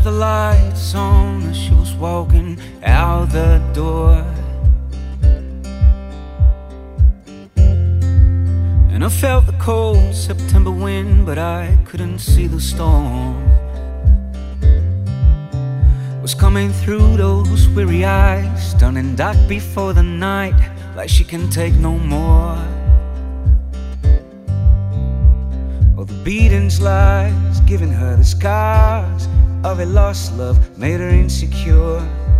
the lights on as she was walking out the door. And I felt the cold September wind, but I couldn't see the storm was coming through those weary eyes, turning dark before the night, like she can take no more. Oh, the beatings, lies, giving her the scars of a lost love, made her insecure.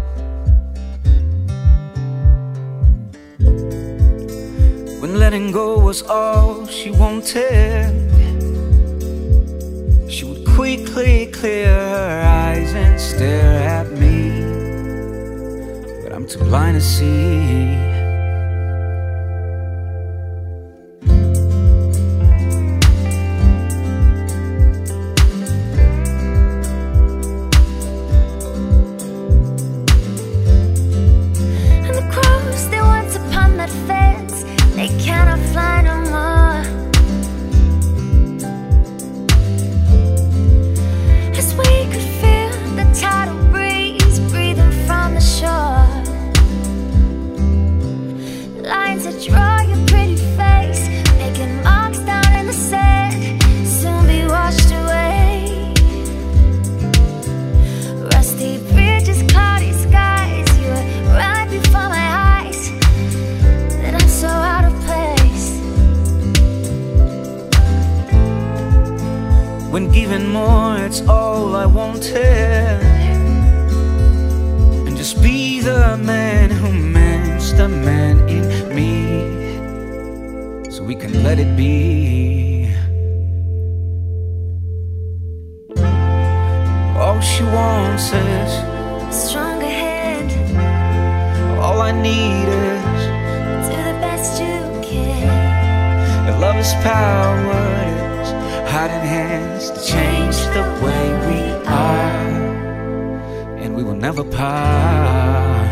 When letting go was all she wanted, she would quickly clear her eyes and stare at me, but I'm too blind to see. And the crows, they once upon that fence, they cannot fly no more. As we could feel the tidal breeze breathing from the shore, lines that draw your pretty face, making marks down in the sand, soon be washed away. Rusty bridges, cloudy skies, you were right before my eyes, that I'm so out of place. When given more, it's all I wanted, and just be the man who mends the man in me, so we can let it be. All she wants is A stronger hand, all I need is do the best you can. if love is power, it's hiding hands to change the way we are, and we will never part.